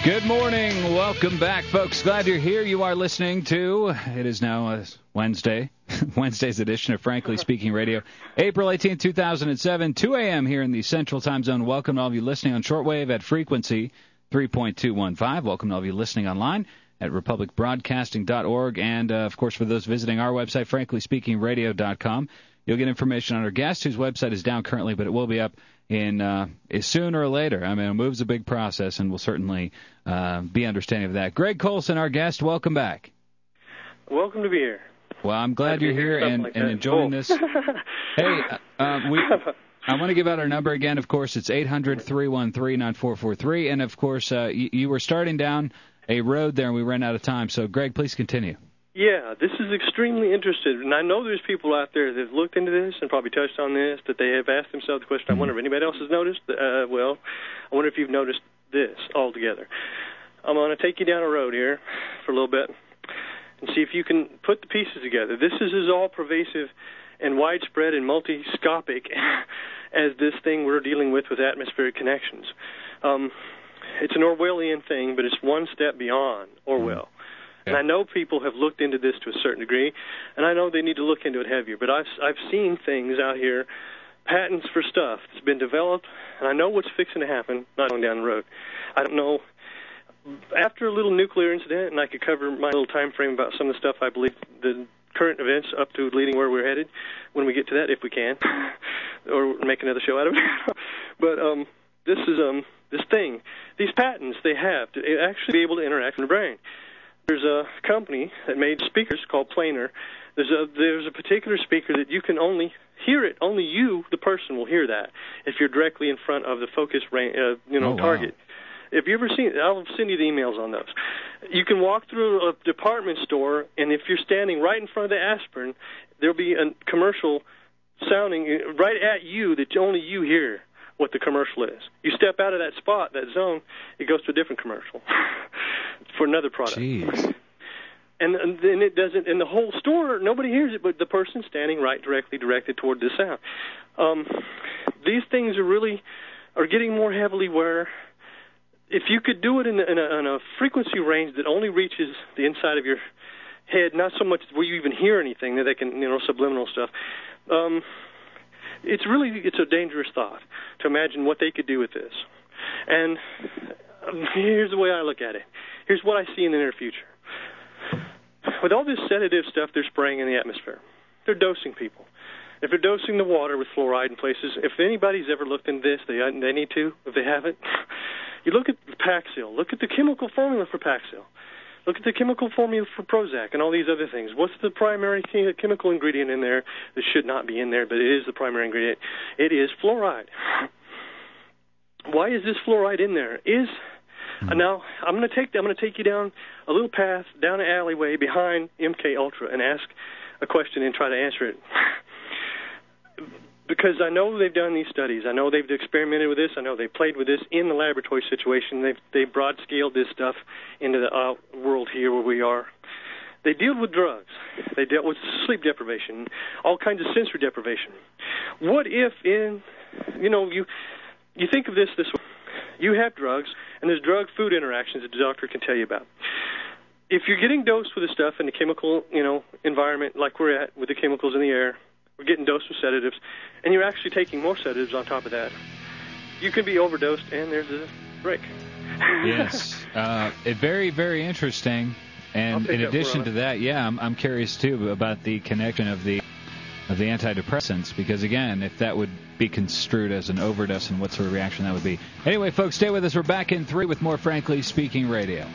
Good morning. Welcome back, folks. Glad you're here. You are listening to, it is now Wednesday, Wednesday's edition of Frankly Speaking Radio, April 18, 2007, 2 a.m. here in the Central Time Zone. Welcome to all of you listening on shortwave at frequency 3.215. Welcome to all of you listening online at republicbroadcasting.org. And, of course, for those visiting our website, franklyspeakingradio.com, you'll get information on our guest, whose website is down currently, but it will be up in sooner or later. I mean, a move's a big process, and we'll certainly be understanding of that. Greg Colson, our guest, welcome back. Welcome to be here. Well, I'm glad you're here and enjoying this. Hey, I want to give out our number again. Of course, it's 800-313-9443. And, of course, you were starting down a road there, and we ran out of time. So, Greg, please continue. Yeah, this is extremely interesting, and I know there's people out there that have looked into this and probably touched on this, that they have asked themselves the question, I wonder if anybody else has noticed. Well, I wonder if you've noticed this altogether. I'm going to take you down a road here for a little bit and see if you can put the pieces together. This is as all-pervasive and widespread and multi-scopic as this thing we're dealing with atmospheric connections. It's an Orwellian thing, but it's one step beyond Orwell. And I know people have looked into this to a certain degree, and I know they need to look into it heavier. But I've seen things out here, patents for stuff that's been developed, and I know what's fixing to happen, not going down the road. I don't know. After a little nuclear incident, and I could cover my little time frame about some of the stuff I believe, the current events up to leading where we're headed, when we get to that, if we can, or make another show out of it. But this is this thing. These patents they have to actually be able to interact with the brain. There's a company that made speakers called Planar. There's a particular speaker that you can only hear it. Only you, the person, will hear that if you're directly in front of the focus target. If you ever seen it, I'll send you the emails on those. You can walk through a department store, and if you're standing right in front of the aspirin, there'll be a commercial sounding right at you that only you hear what the commercial is. You step out of that spot, that zone, it goes to a different commercial for another product. Jeez. And then it doesn't, in the whole store, nobody hears it but the person standing directly directed toward the sound. These things are getting more heavily where if you could do it in a frequency range that only reaches the inside of your head, not so much where you even hear anything, that they can, subliminal stuff, it's a dangerous thought to imagine what they could do with this. And here's the way I look at it. Here's what I see in the near future. With all this sedative stuff they're spraying in the atmosphere, they're dosing people. If they're dosing the water with fluoride in places, if anybody's ever looked into this, they need to, if they haven't. You look at Paxil. Look at the chemical formula for Paxil. Look at the chemical formula for Prozac and all these other things. What's the primary chemical ingredient in there that should not be in there, but it is the primary ingredient? It is fluoride. Why is this fluoride in there? Now I'm going to take you down a little path, down an alleyway behind MK Ultra, and ask a question and try to answer it. Because I know they've done these studies. I know they've experimented with this. I know they've played with this in the laboratory situation. They've broad-scaled this stuff into the world here where we are. They deal with drugs. They dealt with sleep deprivation, all kinds of sensory deprivation. What if you think of this way. You have drugs, and there's drug-food interactions that the doctor can tell you about. If you're getting dosed with the stuff in the chemical, environment like we're at with the chemicals in the air, we're getting dosed with sedatives, and you're actually taking more sedatives on top of that, you can be overdosed, and there's a break. Yes. Very, very interesting. And in addition to that, I'm curious, too, about the connection of the antidepressants, because, again, if that would be construed as an overdose and what sort of reaction that would be. Anyway, folks, stay with us. We're back in 3 with more Frankly Speaking Radio.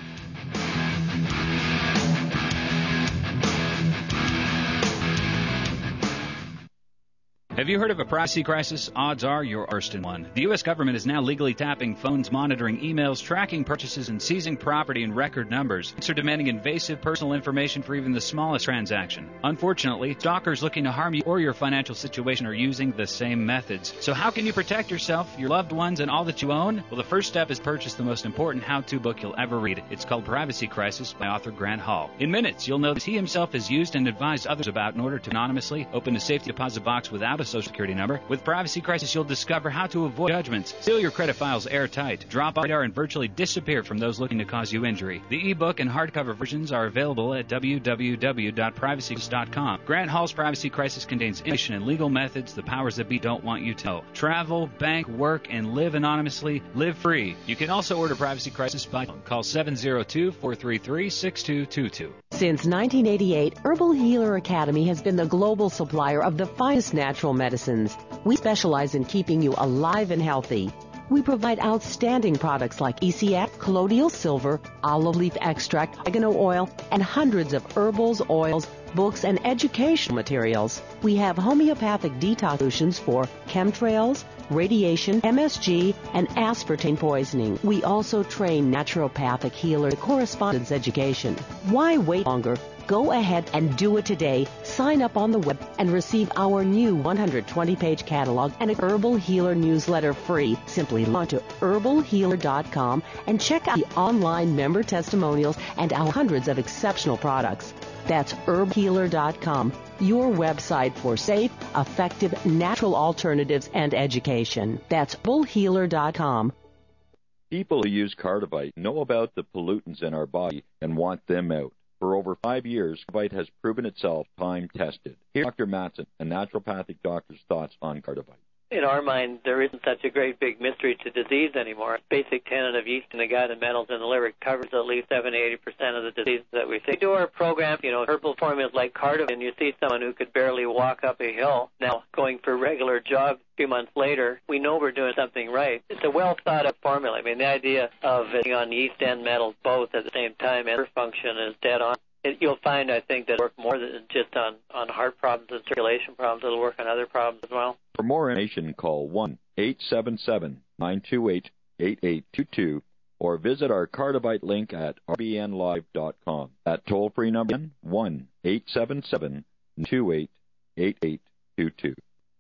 Have you heard of a privacy crisis? Odds are you're immersed in one. The U.S. government is now legally tapping phones, monitoring emails, tracking purchases, and seizing property in record numbers. Banks are demanding invasive personal information for even the smallest transaction. Unfortunately, stalkers looking to harm you or your financial situation are using the same methods. So how can you protect yourself, your loved ones, and all that you own? Well, the first step is purchase the most important how-to book you'll ever read. It's called Privacy Crisis by author Grant Hall. In minutes, you'll know that he himself has used and advised others about in order to anonymously open a safety deposit box without a Social Security number. With Privacy Crisis, you'll discover how to avoid judgments, seal your credit files airtight, drop off radar, and virtually disappear from those looking to cause you injury. The ebook and hardcover versions are available at www.privacycrisis.com. Grant Hall's Privacy Crisis contains information and legal methods the powers that be don't want you to know. Travel, bank, work, and live anonymously. Live free. You can also order Privacy Crisis by phone. Call 702-433-6222. Since 1988, Herbal Healer Academy has been the global supplier of the finest natural medicines. We specialize in keeping you alive and healthy. We provide outstanding products like ECF, colloidal silver, olive leaf extract, oregano oil, and hundreds of herbals, oils, books, and educational materials. We have homeopathic detox solutions for chemtrails, radiation, MSG, and aspartame poisoning. We also train naturopathic healer correspondence education. Why wait longer? Go ahead and do it today. Sign up on the web and receive our new 120-page catalog and a Herbal Healer newsletter free. Simply log to herbalhealer.com and check out the online member testimonials and our hundreds of exceptional products. That's herbalhealer.com, your website for safe, effective, natural alternatives and education. That's herbalhealer.com. People who use Cardivite know about the pollutants in our body and want them out. For over 5 years, Cardivite has proven itself time-tested. Here's Dr. Matson, a naturopathic doctor's thoughts on Cardivite. In our mind, there isn't such a great big mystery to disease anymore. Basic tenet of yeast and the gut and metals in the liver covers at least 70-80% of the diseases that we see. We do our program, herbal formulas like Cardivite, and you see someone who could barely walk up a hill now going for a regular jog a few months later. We know we're doing something right. It's a well-thought-out formula. I mean, the idea of it on yeast and metals both at the same time and function is dead on. You'll find, I think, that it'll work more than just on heart problems and circulation problems. It'll work on other problems as well. For more information, call 1-877-928-8822 or visit our Cardivite link at rbnlive.com. That toll-free number, 1-877-928-8822.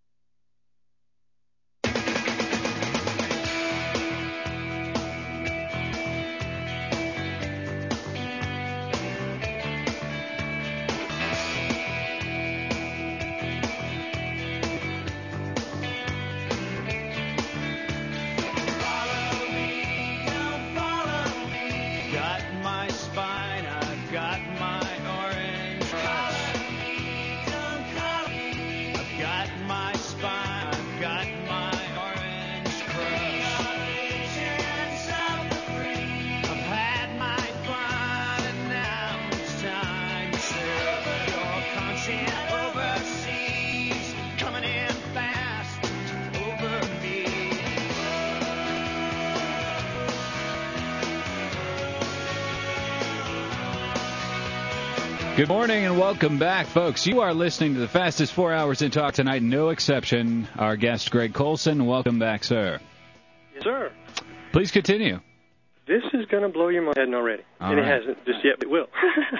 Good morning and welcome back, folks. You are listening to the fastest 4 hours in talk tonight, no exception. Our guest, Greg Colson. Welcome back, sir. Yes, sir. Please continue. This is going to blow your mind already. All and right. It hasn't just yet, but it will.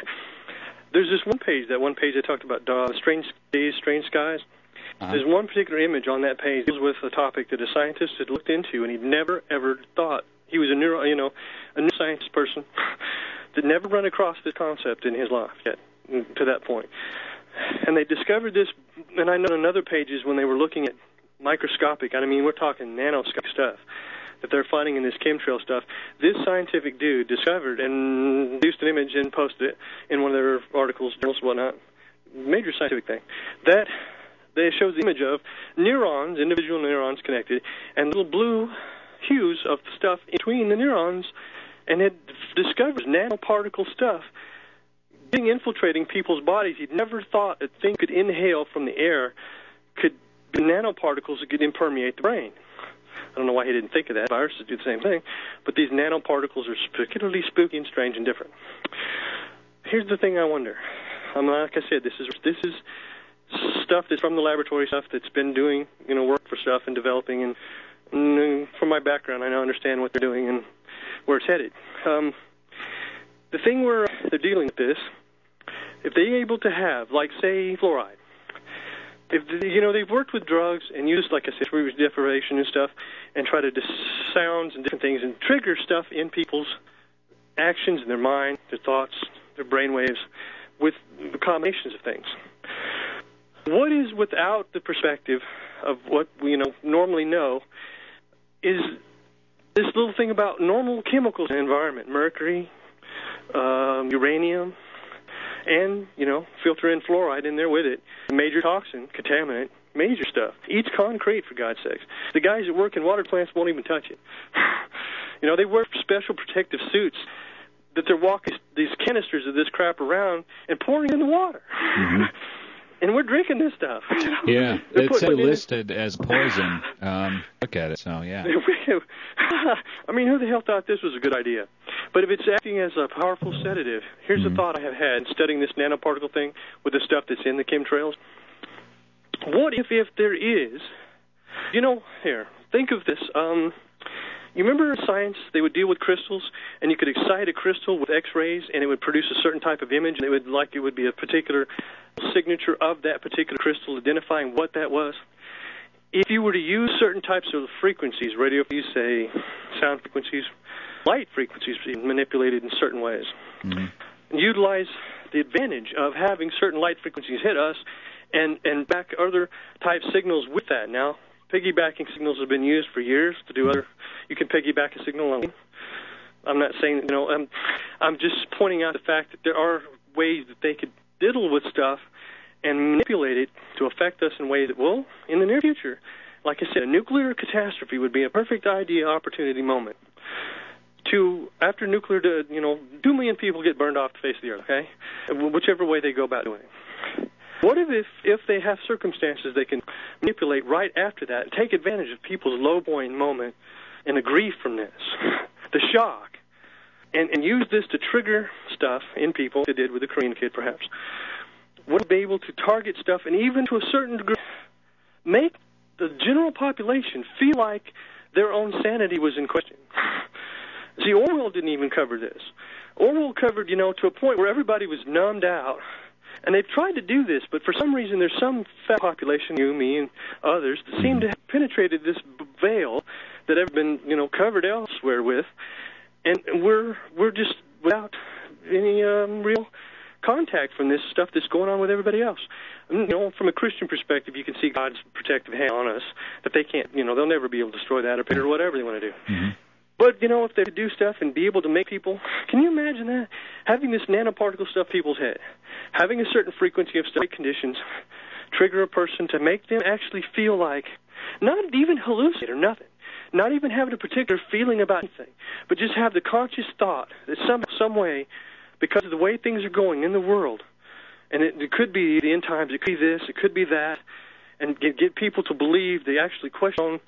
There's this one page I talked about strange days, strange skies. Uh-huh. There's one particular image on that page that deals with a topic that a scientist had looked into, and he'd never, ever thought. He was a neuroscience person that never run across this concept in his life yet, to that point. And they discovered this, and I know on other pages when they were looking at microscopic, we're talking nanoscopic stuff that they're finding in this chemtrail stuff. This scientific dude discovered and produced an image and posted it in one of their articles, journals, whatnot, major scientific thing, that they shows the image of neurons, individual neurons connected, and little blue hues of the stuff in between the neurons, and it discovers nanoparticle stuff infiltrating people's bodies. He'd never thought a thing could inhale from the air could be nanoparticles that could impermeate the brain. I don't know why he didn't think of that. Viruses do the same thing. But these nanoparticles are particularly spooky and strange and different. Here's the thing I wonder. Like I said, this is stuff that's from the laboratory, stuff that's been doing work for stuff and developing. And from my background, I now understand what they're doing and where it's headed. The thing where they're dealing with this, if they're able to have, like, say, fluoride, if they've worked with drugs and used, like I said, sleep deprivation and stuff, and try to sounds and different things and trigger stuff in people's actions, in their mind, their thoughts, their brain waves, with combinations of things. What is without the perspective of what we normally know is this little thing about normal chemicals in the environment, mercury, uranium, and, filter in fluoride in there with it. Major toxin, contaminant, major stuff. Eats concrete, for God's sakes. The guys that work in water plants won't even touch it. They wear special protective suits that they're walking these canisters of this crap around and pouring it in the water. Mm-hmm. And we're drinking this stuff. Yeah, it's listed as poison. Look at it, so yeah. I mean, who the hell thought this was a good idea? But if it's acting as a powerful sedative, here's a thought I have had studying this nanoparticle thing with the stuff that's in the chemtrails. What if there is, here, think of this. You remember in science they would deal with crystals, and you could excite a crystal with X-rays, and it would produce a certain type of image, and it would be a particular signature of that particular crystal, identifying what that was. If you were to use certain types of frequencies, radio, you say sound frequencies, light frequencies manipulated in certain ways, utilize the advantage of having certain light frequencies hit us, and back other type signals with that. Now, piggybacking signals have been used for years to do other. You can piggyback a signal. I'm not saying, I'm just pointing out the fact that there are ways that they could diddle with stuff and manipulate it to affect us in ways that will, in the near future, like I said, a nuclear catastrophe would be a perfect opportunity moment. After nuclear, 2 million people get burned off the face of the earth, okay? Whichever way they go about doing it. What if they have circumstances they can manipulate right after that and take advantage of people's low point moment and the grief from this, the shock, and use this to trigger stuff in people, they did with the Korean kid perhaps, would be able to target stuff and even to a certain degree make the general population feel like their own sanity was in question. See, Orwell didn't even cover this. Orwell covered, to a point where everybody was numbed out. And they've tried to do this, but for some reason there's some fat population, you, me, and others, that seem to have penetrated this veil that have been, covered elsewhere with, and we're just without any real contact from this stuff that's going on with everybody else. From a Christian perspective, you can see God's protective hand on us, that they can't, they'll never be able to destroy that or whatever they want to do. Mm-hmm. But, if they do stuff and be able to make people, can you imagine that? Having this nanoparticle stuff in people's head, having a certain frequency of state conditions, trigger a person to make them actually feel like, not even hallucinate or nothing, not even having a particular feeling about anything, but just have the conscious thought that some way, because of the way things are going in the world, and it could be the end times, it could be this, it could be that, and get people to believe they actually question,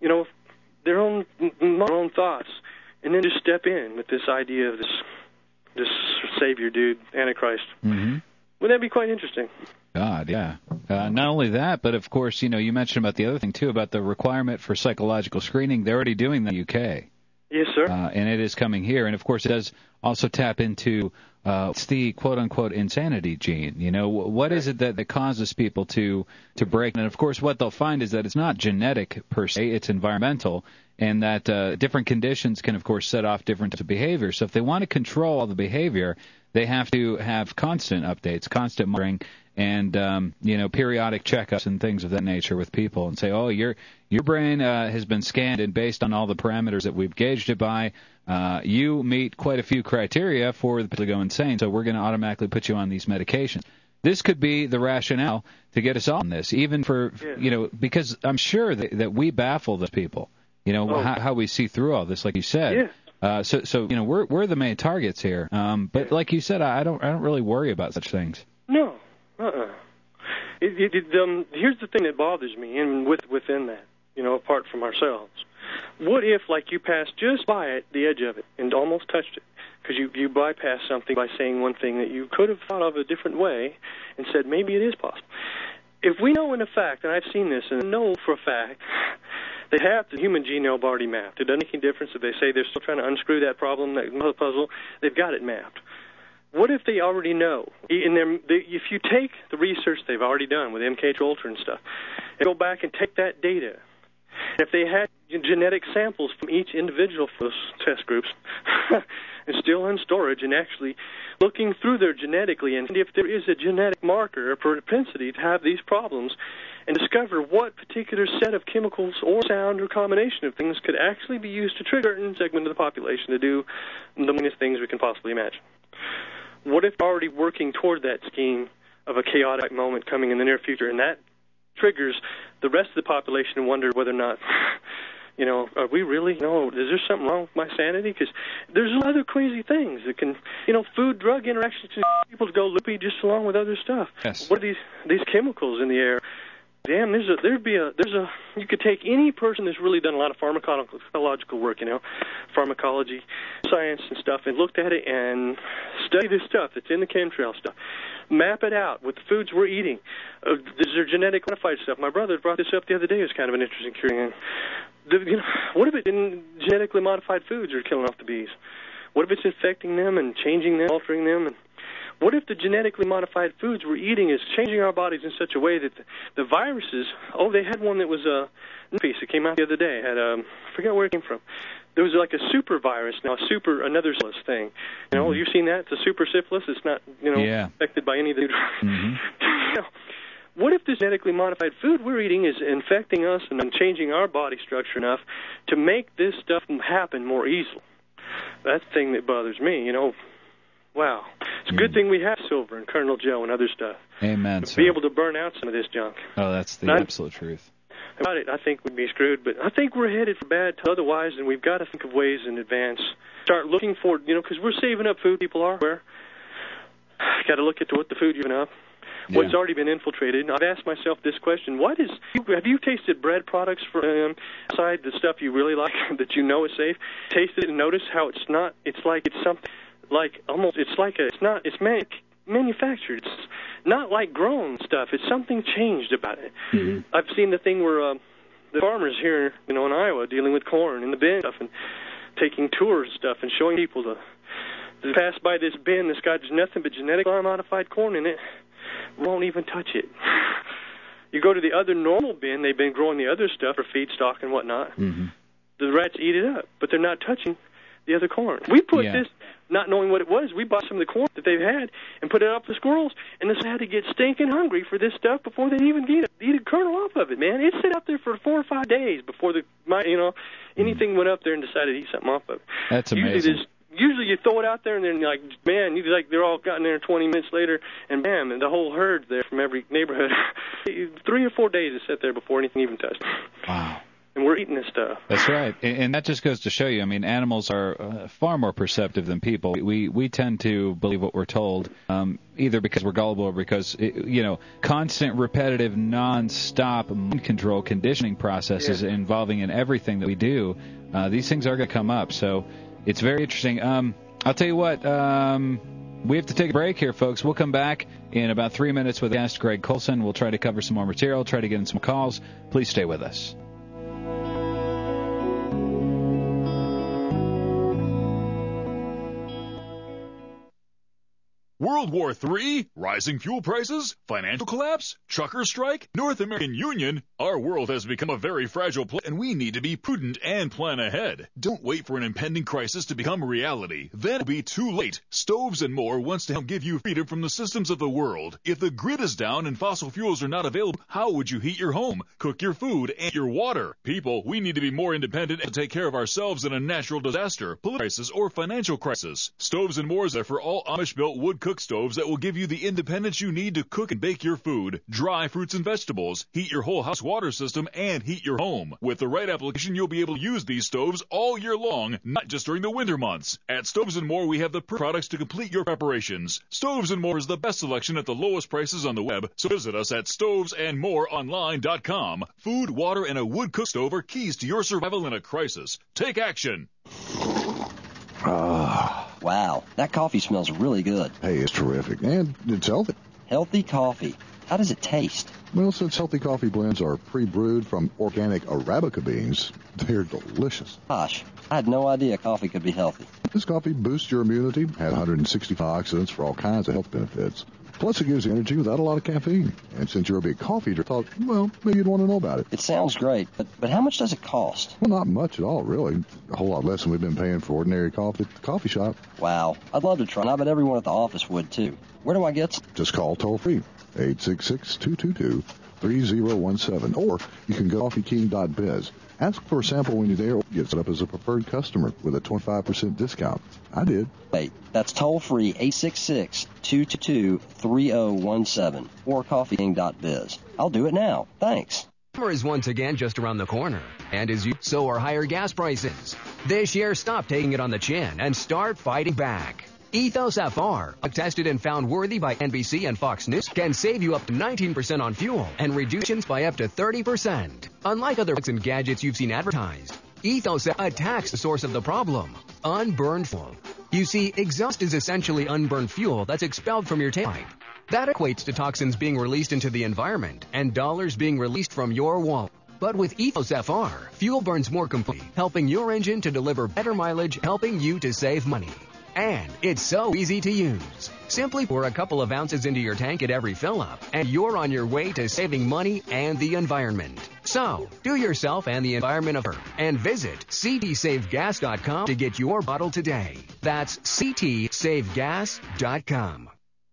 their own thoughts, and then just step in with this idea of this savior dude, Antichrist. Mm-hmm. Wouldn't that be quite interesting? God, yeah. Not only that, but of course, you mentioned about the other thing too, about the requirement for psychological screening. They're already doing that in the UK. Yes, sir. And it is coming here, and of course, it does also tap into it's the quote-unquote insanity gene. What is it that causes people to break? And of course, what they'll find is that it's not genetic per se; it's environmental, and that different conditions can, of course, set off different types of behavior. So if they want to control all the behavior, they have to have constant updates, constant monitoring, and periodic checkups and things of that nature with people, and say, oh, your brain has been scanned, and based on all the parameters that we've gauged it by, you meet quite a few criteria for the people to go insane, so we're going to automatically put you on these medications. This could be the rationale to get us all on this, even for, because I'm sure that we baffle those people, how we see through all this, like you said. Yeah. So we're the main targets here. But like you said, I don't really worry about such things. No. Here's the thing that bothers me, and within that, apart from ourselves. What if, like, you passed just by it, the edge of it, and almost touched it, because you bypassed something by saying one thing that you could have thought of a different way and said maybe it is possible. If we know in a fact, and I've seen this, and know for a fact, they have the human genome already mapped. It doesn't make any difference if they say they're still trying to unscrew that problem, that puzzle. They've got it mapped. What if they already know? If you take the research they've already done with MKUltra and stuff, and go back and take that data, and if they had genetic samples from each individual for those test groups and still in storage, and actually looking through there genetically and if there is a genetic marker or propensity to have these problems, and discover what particular set of chemicals or sound or combination of things could actually be used to trigger a certain segment of the population to do the meanest things we can possibly imagine. What if we're already working toward that scheme of a chaotic moment coming in the near future, and that triggers the rest of the population to wonder whether or not, are we really, is there something wrong with my sanity? Because there's other crazy things that can, food-drug interactions can people go loopy just along with other stuff. Yes. What are these chemicals in the air? Damn, you could take any person that's really done a lot of pharmacological work, pharmacology, science and stuff, and looked at it and study this stuff that's in the chemtrail stuff. Map it out with the foods we're eating. Is there genetic modified stuff? My brother brought this up the other day. It was kind of an interesting curiosity. What if it's in genetically modified foods are killing off the bees? What if it's infecting them and changing them, altering them? And what if the genetically modified foods we're eating is changing our bodies in such a way that the viruses, they had one that was a piece that came out the other day. I forget where it came from. There was like a super virus now, another syphilis thing. You've seen that? It's a super syphilis. It's not, affected by any of the What if this genetically modified food we're eating is infecting us and then changing our body structure enough to make this stuff happen more easily? That's the thing that bothers me, Wow. It's a good thing we have silver and Colonel Joe and other stuff. Amen. To be able to burn out some of this junk. Oh, that's the absolute truth. About it, I think we'd be screwed, but I think we're headed for bad otherwise, and we've got to think of ways in advance. Start looking for, because we're saving up food, people are. Got to look at what the food you're giving up. What's already been infiltrated. I've asked myself this question: have you tasted bread products from outside the stuff you really like that you know is safe? Tasted it and noticed how it's not. It's like it's something like almost. It's like it's not. It's manufactured. It's not like grown stuff. It's something changed about it. Mm-hmm. I've seen the thing where the farmers here, in Iowa, dealing with corn in the bin stuff and taking tours and stuff and showing people to pass by this bin that's got nothing but genetically modified corn in it. Won't even touch it. You go to the other normal bin, they've been growing the other stuff for feedstock and whatnot. Mm-hmm. The rats eat it up, but they're not touching the other corn. We put this, not knowing what it was, we bought some of the corn that they've had and put it up for squirrels, and they had to get stinking hungry for this stuff before they even eat a kernel off of it, man. It sat up there for 4 or 5 days before anything went up there and decided to eat something off of it. That's amazing. Usually you throw it out there, and then they're all gotten there 20 minutes later, and bam, and the whole herd's there from every neighborhood. 3 or 4 days to sit there before anything even touched. Wow. And we're eating this stuff. That's right. And that just goes to show you, animals are far more perceptive than people. We tend to believe what we're told, either because we're gullible or because, constant, repetitive, non-stop mind control conditioning processes involving in everything that we do. These things are going to come up. So it's very interesting. I'll tell you what, we have to take a break here, folks. We'll come back in about 3 minutes with guest Greg Colson. We'll try to cover some more material, try to get in some calls. Please stay with us. World War III? Rising fuel prices? Financial collapse? Trucker strike? North American Union? Our world has become a very fragile place, and we need to be prudent and plan ahead. Don't wait for an impending crisis to become a reality. Then it'll be too late. Stoves and More wants to help give you freedom from the systems of the world. If the grid is down and fossil fuels are not available, how would you heat your home, cook your food, and your water? People, we need to be more independent and take care of ourselves in a natural disaster, political crisis, or financial crisis. Stoves and More is there for all Amish-built wood cook stoves that will give you the independence you need to cook and bake your food, dry fruits and vegetables, heat your whole house water system, and heat your home. With the right application, you'll be able to use these stoves all year long, not just during the winter months. At Stoves and More, we have the products to complete your preparations. Stoves and More is the best selection at the lowest prices on the web, so visit us at stovesandmoreonline.com. Food, water, and a wood cook stove are keys to your survival in a crisis. Take action. Wow, that coffee smells really good. Hey, it's terrific, and it's healthy. Healthy coffee. How does it taste? Well, since healthy coffee blends are pre-brewed from organic Arabica beans, they're delicious. Gosh, I had no idea coffee could be healthy. This coffee boosts your immunity, has 165 oxidants for all kinds of health benefits. Plus, it gives you energy without a lot of caffeine. And since you're a big coffee drinker, I thought, well, maybe you'd want to know about it. It sounds great, but how much does it cost? Well, not much at all, really. A whole lot less than we've been paying for ordinary coffee at the coffee shop. Wow. I'd love to try, and I bet everyone at the office would, too. Where do I get some? Just call toll-free, 866-222-3017. Or you can go to coffeeking.biz. Ask for a sample when you're there, or get set up as a preferred customer with a 25% discount. I did. Hey, that's toll-free, 866-222-3017, or coffeeking.biz. I'll do it now. Thanks. Summer is once again just around the corner, and as you, so are higher gas prices. This year, stop taking it on the chin and start fighting back. Ethos FR, tested and found worthy by NBC and Fox News, can save you up to 19% on fuel and reductions by up to 30%. Unlike other products and gadgets you've seen advertised, Ethos attacks the source of the problem, unburned fuel. You see, exhaust is essentially unburned fuel that's expelled from your tailpipe. That equates to toxins being released into the environment and dollars being released from your wallet. But with Ethos FR, fuel burns more completely, helping your engine to deliver better mileage, helping you to save money. And it's so easy to use. Simply pour a couple of ounces into your tank at every fill-up, and you're on your way to saving money and the environment. So, do yourself and the environment a favor and visit ctsavegas.com to get your bottle today. That's ctsavegas.com.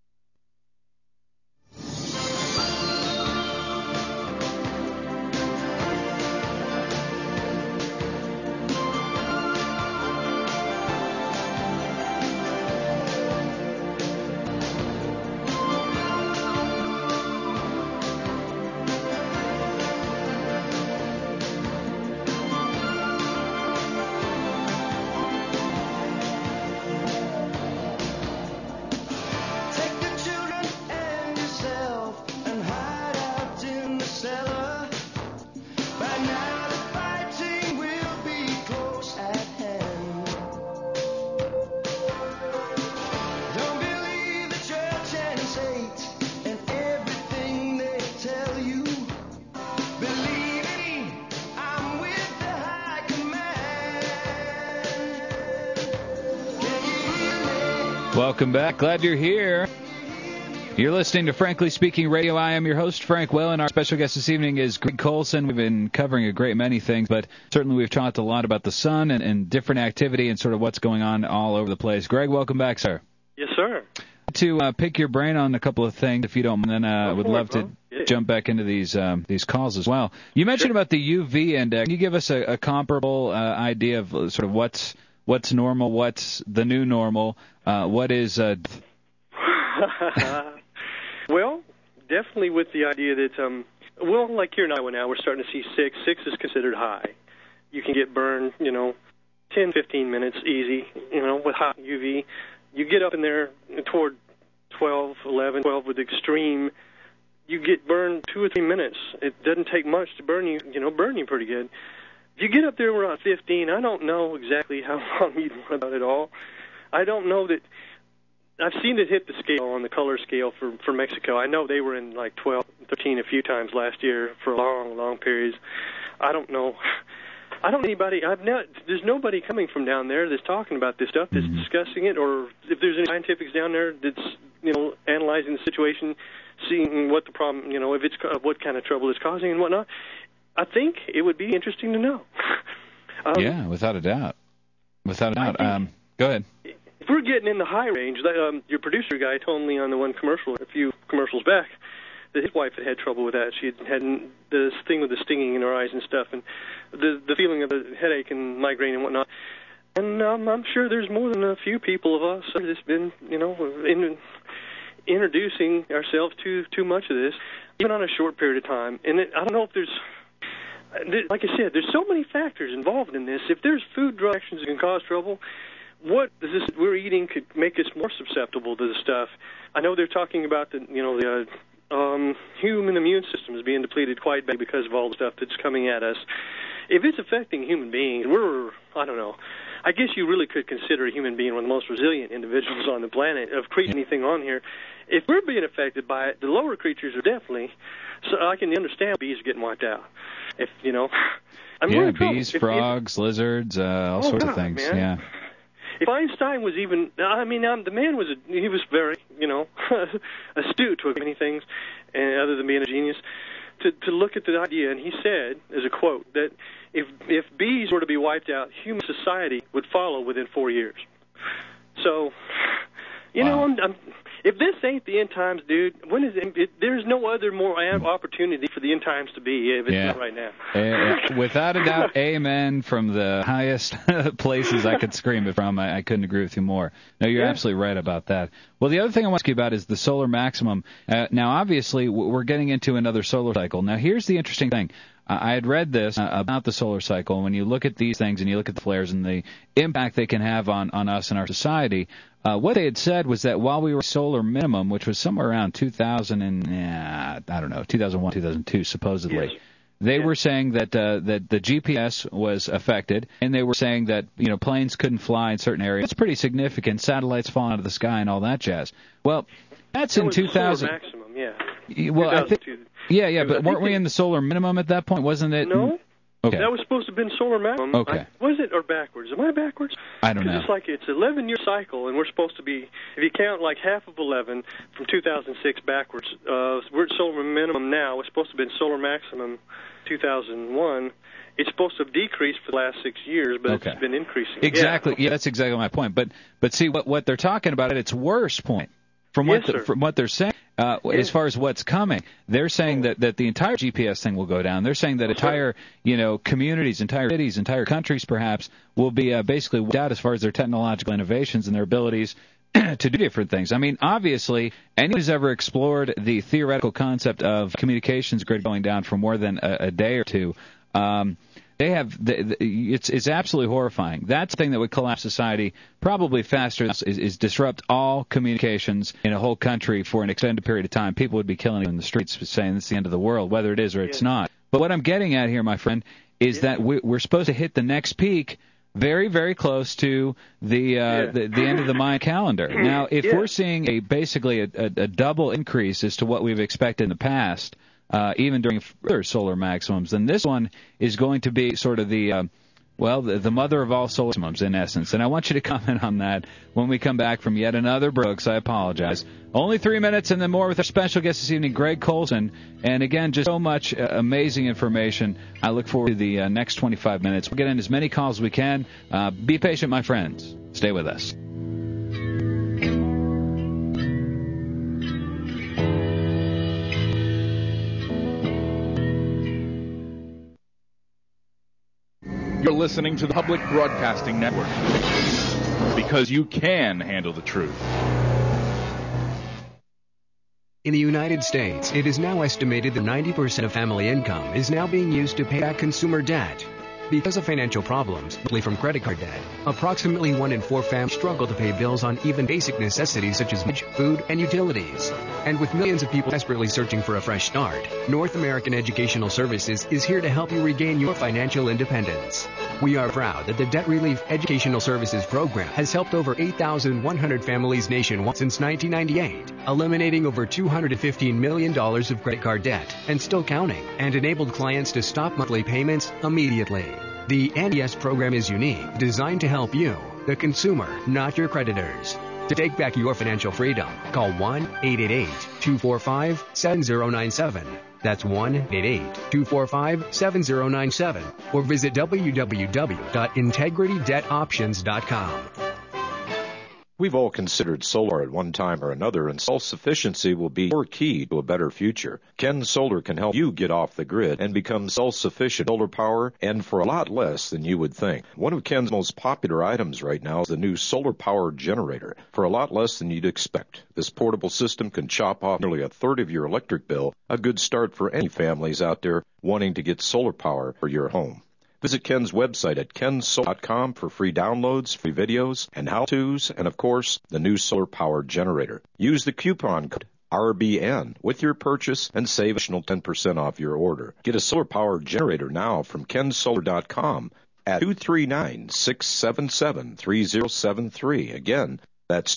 Welcome back. Glad you're here. You're listening to Frankly Speaking Radio. I am your host, Frank Whalen. Our special guest this evening is Greg Colson. We've been covering a great many things, but certainly we've talked a lot about the sun and different activity and sort of what's going on all over the place. Greg, welcome back, sir. Yes, sir. To pick your brain on a couple of things, if you don't mind, then I would love to jump back into these calls as well. You mentioned about the UV index. Can you give us a comparable idea of sort of what's normal, what's the new normal, what is... Well, definitely with the idea that, like here in Iowa now, we're starting to see 6. 6 is considered high. You can get burned, 10, 15 minutes easy, with hot UV. You get up in there toward 12, 11, 12 with extreme, you get burned 2 or 3 minutes. It doesn't take much to burn you pretty good. If you get up there around 15, I don't know exactly how long you'd want about it all. I don't know that. I've seen it hit the scale on the color scale for Mexico. I know they were in like 12, 13 a few times last year for long, long periods. I don't know. I don't know anybody. There's nobody coming from down there that's talking about this stuff, that's discussing it, or if there's any scientifics down there that's analyzing the situation, seeing what the problem, if it's what kind of trouble it's causing and whatnot. I think it would be interesting to know. Yeah, without a doubt. Without a doubt. Go ahead. If we're getting in the high range, your producer guy told me on the one commercial a few commercials back that his wife had trouble with that. She had this thing with the stinging in her eyes and stuff, and the feeling of the headache and migraine and whatnot. And I'm sure there's more than a few people of us that's been, introducing ourselves to too much of this, even on a short period of time. And I don't know if there's, like I said, there's so many factors involved in this. If there's food drug actions that can cause trouble, what is this we're eating could make us more susceptible to the stuff. I know they're talking about the human immune system is being depleted quite badly because of all the stuff that's coming at us. If it's affecting human beings, I don't know. I guess you really could consider a human being one of the most resilient individuals on the planet of creating anything on here. If we're being affected by it, the lower creatures are definitely. So I can understand bees getting wiped out. If bees, frogs, lizards, all sorts of things. Man. Yeah. if Einstein was even, I mean, the man was very, astute to many things, and other than being a genius, to look at the idea, and he said, as a quote, that if bees were to be wiped out, human society would follow within 4 years. So, if this ain't the end times, dude, when is it? There's no other more opportunity for the end times to be if it's not right now. Without a doubt, amen from the highest places I could scream it from. I couldn't agree with you more. No, you're absolutely right about that. Well, the other thing I want to ask you about is the solar maximum. Now, obviously, we're getting into another solar cycle. Now, here's the interesting thing. I had read this about the solar cycle. When you look at these things and you look at the flares and the impact they can have on us and our society, what they had said was that while we were solar minimum, which was somewhere around 2001, 2002, supposedly, they were saying that that the GPS was affected, and they were saying that planes couldn't fly in certain areas. It's pretty significant. Satellites falling out of the sky and all that jazz. Well, that's in 2000. Maximum, yeah. Well, I think. Yeah, but weren't we in the solar minimum at that point? Wasn't it? No. Okay. That was supposed to have been solar maximum. Okay. Was it or backwards? Am I backwards? I don't know. It's like it's an 11-year cycle, and we're supposed to be, if you count like half of 11 from 2006 backwards, we're at solar minimum now. We're supposed to have been solar maximum 2001. It's supposed to have decreased for the last 6 years, but it's been increasing. Exactly. Yeah, that's exactly my point. But see, what they're talking about at its worst point, from what they're saying. As far as what's coming, they're saying that the entire GPS thing will go down. They're saying that entire, communities, entire cities, entire countries perhaps will be basically wiped out as far as their technological innovations and their abilities to do different things. I mean, obviously, anyone who's ever explored the theoretical concept of communications grid going down for more than a day or two, it's absolutely horrifying. That's the thing that would collapse society probably faster is disrupt all communications in a whole country for an extended period of time. People would be killing you in the streets saying it's the end of the world, whether it is or it's not. But what I'm getting at here, my friend, is that we're supposed to hit the next peak very, very close to the end of the Mayan calendar. Now, if we're seeing basically a double increase as to what we've expected in the past, even during further solar maximums, then this one is going to be sort of the mother of all solar maximums, in essence. And I want you to comment on that when we come back from yet another Brooks. I apologize. Only 3 minutes and then more with our special guest this evening, Greg Colson. And again, just so much amazing information. I look forward to the next 25 minutes. We'll get in as many calls as we can. Be patient, my friends. Stay with us. You're listening to the Public Broadcasting Network because you can handle the truth. In the United States, it is now estimated that 90% of family income is now being used to pay back consumer debt. Because of financial problems, mostly from credit card debt, approximately 1 in 4 families struggle to pay bills on even basic necessities such as food and utilities. And with millions of people desperately searching for a fresh start, North American Educational Services is here to help you regain your financial independence. We are proud that the Debt Relief Educational Services Program has helped over 8,100 families nationwide since 1998, eliminating over $215 million of credit card debt and still counting, and enabled clients to stop monthly payments immediately. The NES program is unique, designed to help you, the consumer, not your creditors. To take back your financial freedom, call 1-888-245-7097. That's 1-888-245-7097. Or visit www.integritydebtoptions.com. We've all considered solar at one time or another, and self-sufficiency will be your key to a better future. Ken Solar can help you get off the grid and become self-sufficient solar power, and for a lot less than you would think. One of Ken's most popular items right now is the new solar power generator, for a lot less than you'd expect. This portable system can chop off nearly a third of your electric bill, a good start for any families out there wanting to get solar power for your home. Visit Ken's website at kensolar.com for free downloads, free videos, and how-tos, and, of course, the new solar power generator. Use the coupon code RBN with your purchase and save additional 10% off your order. Get a solar power generator now from kensolar.com at 239-677-3073. Again, that's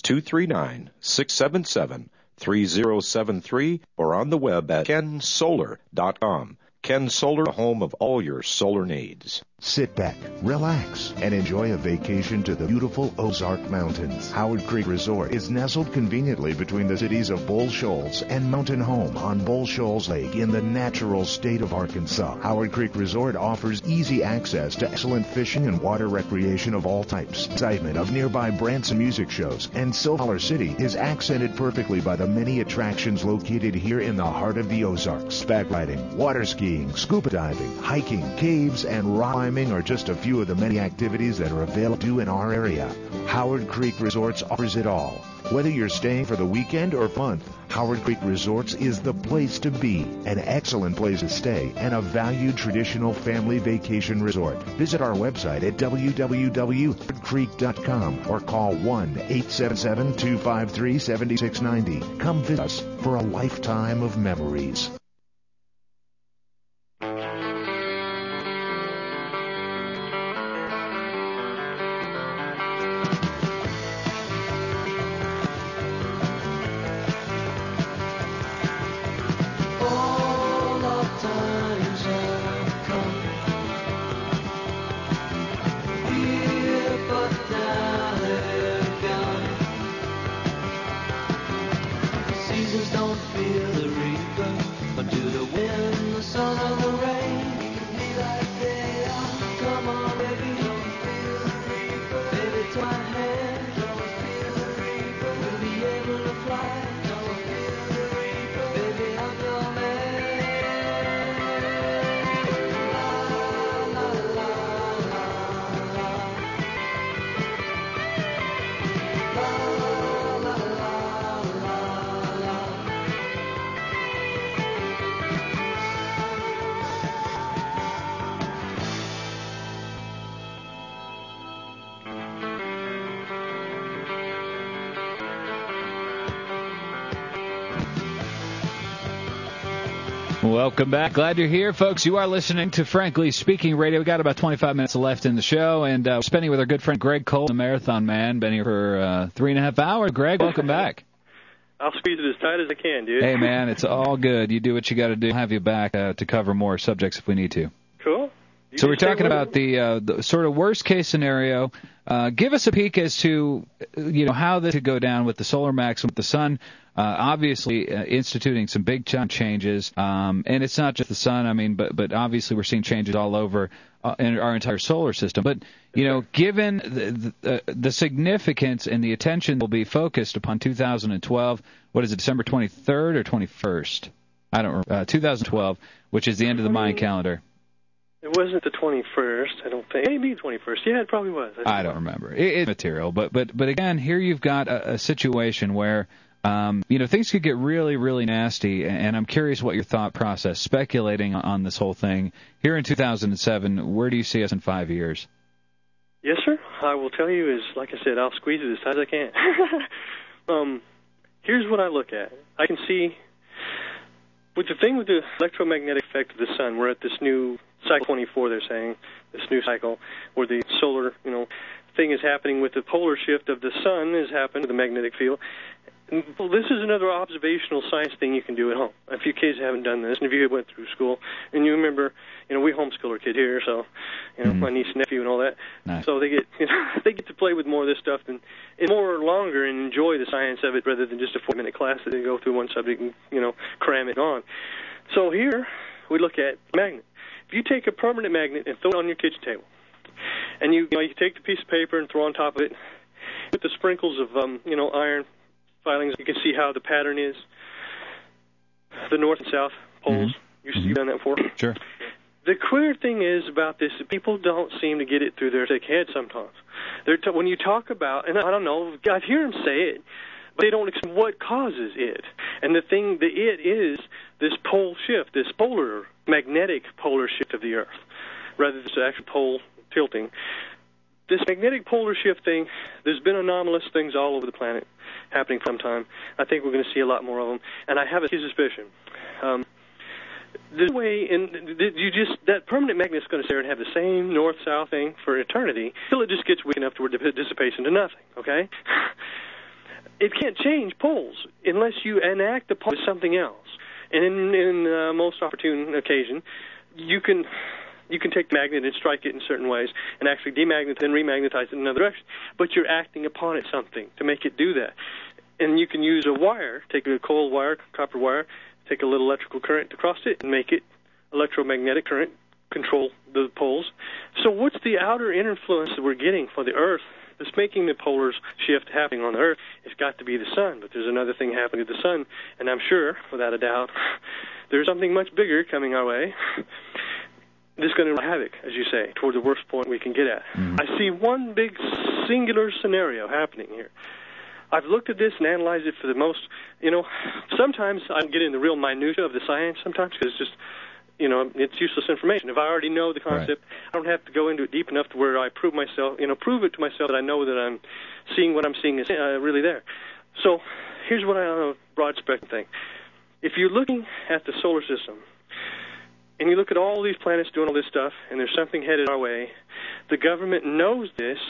239-677-3073, or on the web at kensolar.com. Ken Solar, the home of all your solar needs. Sit back, relax, and enjoy a vacation to the beautiful Ozark Mountains. Howard Creek Resort is nestled conveniently between the cities of Bull Shoals and Mountain Home on Bull Shoals Lake in the natural state of Arkansas. Howard Creek Resort offers easy access to excellent fishing and water recreation of all types. Excitement of nearby Branson music shows, and Silver City is accented perfectly by the many attractions located here in the heart of the Ozarks. Backlighting, water skiing, scuba diving, hiking, caves, and rock climbing are just a few of the many activities that are available in our area. Howard Creek Resorts offers it all. Whether you're staying for the weekend or month, Howard Creek Resorts is the place to be. An excellent place to stay and a valued traditional family vacation resort. Visit our website at www.howardcreek.com or call 1-877-253-7690. Come visit us for a lifetime of memories. Welcome back. Glad you're here, folks. You are listening to Frankly Speaking Radio. We got about 25 minutes left in the show, and we're spending with our good friend Greg Cole, the Marathon Man. Been here for 3.5 hours. Greg, welcome back. I'll squeeze it as tight as I can, dude. Hey, man, it's all good. You do what you got to do. We'll have you back to cover more subjects if we need to. Cool. So we're talking about the sort of worst case scenario. Give us a peek as to how this could go down with the solar maximum, with the sun. Obviously, instituting some big changes, and it's not just the sun. I mean, but obviously we're seeing changes all over in our entire solar system. But given the significance and the attention will be focused upon 2012. What is it, December 23rd or 21st? I don't remember. 2012, which is the end of the Mayan calendar. It wasn't the 21st, I don't think. Maybe the 21st. Yeah, it probably was. I don't remember. It's material, but again, here you've got a situation where. Things could get really, really nasty, and I'm curious what your thought process, speculating on this whole thing. Here in 2007, where do you see us in 5 years? Yes, sir. I will tell you is, like I said, I'll squeeze it as tight as I can. Here's what I look at. I can see, with the thing with the electromagnetic effect of the sun, we're at this new cycle 24, they're saying, this new cycle, where the solar, thing is happening with the polar shift of the sun is happening with the magnetic field. Well, this is another observational science thing you can do at home. If you kids haven't done this, and if you went through school, and you remember, we homeschool our kid here, so, my niece and nephew and all that. Nice. So they get, they get to play with more of this stuff and more longer and enjoy the science of it rather than just a 4-minute class that they go through one subject and, cram it on. So here we look at magnet. If you take a permanent magnet and throw it on your kitchen table, and you take the piece of paper and throw on top of it, with the sprinkles of, iron filings, you can see how the pattern is. The north and south poles. Mm-hmm. You've done that before? Sure. The clear thing is about this, that people don't seem to get it through their sick head sometimes. When you talk about, and I don't know, I hear them say it, but they don't explain what causes it. And the it is this pole shift, this magnetic polar shift of the Earth, rather than the actual pole tilting. This magnetic polar shift thing, there's been anomalous things all over the planet happening for some time. I think we're going to see a lot more of them, and I have a suspicion. This way, that permanent magnet is going to stay there and have the same north-south thing for eternity until it just gets weak enough to where it dissipates into nothing, okay? It can't change poles unless you enact the pole with something else. And in most opportune occasion, you can You can take the magnet and strike it in certain ways and actually demagnetize and remagnetize it in another direction. But you're acting upon it something to make it do that. And you can use a wire, take a coil wire, copper wire, take a little electrical current across it and make it electromagnetic current, control the poles. So what's the outer influence that we're getting for the Earth that's making the polar shift happening on the Earth? It's got to be the sun, but there's another thing happening to the sun, and I'm sure, without a doubt, there's something much bigger coming our way that's going to wreak havoc, as you say, toward the worst point we can get at. I see one big singular scenario happening here. I've looked at this and analyzed it for the most, sometimes I get in the real minutia of the science sometimes because it's just, it's useless information. If I already know the concept, I don't have to go into it deep enough to where I prove it to myself that I know that I'm seeing what I'm seeing is really there. So here's what I know, broad spectrum thing. If you're looking at the solar system and you look at all these planets doing all this stuff and there's something headed our way, the government knows this.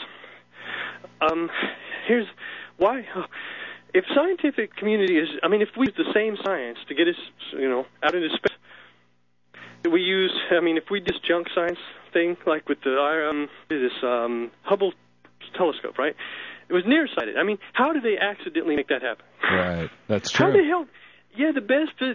Here's why. If scientific community is, if we use the same science to get us, out into space, we use, if we do this junk science thing, like with the Hubble telescope, right? It was nearsighted. How did they accidentally make that happen? Right, that's true. How the hell? Yeah, the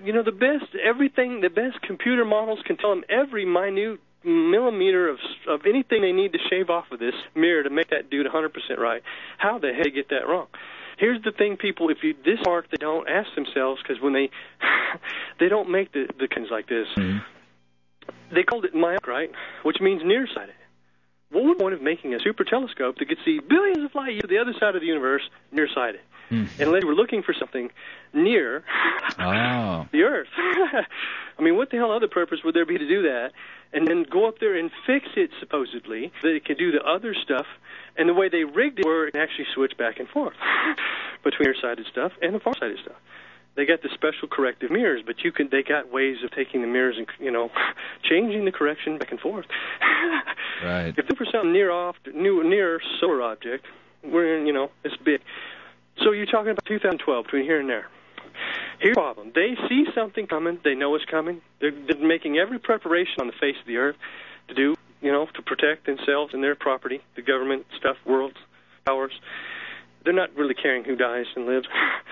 best computer models can tell them every minute millimeter of anything they need to shave off of this mirror to make that dude 100% right. How the heck did they get that wrong? Here's the thing, people, this part they don't ask themselves, because when they don't make the things like this, they called it myopic, right, which means nearsighted. What would the point of making a super telescope that could see billions of light years to the other side of the universe nearsighted? Unless we're looking for something near the Earth. What the hell other purpose would there be to do that? And then go up there and fix it, supposedly, that it can do the other stuff. And the way they rigged it, where it can actually switch back and forth between near-sighted stuff and the far-sighted stuff. They got the special corrective mirrors, but they got ways of taking the mirrors and, changing the correction back and forth. Right. If for something near solar object, we're in, it's big. So you're talking about 2012, between here and there. Here's the problem. They see something coming. They know it's coming. They're making every preparation on the face of the Earth to do, to protect themselves and their property, the government stuff, worlds, powers. They're not really caring who dies and lives.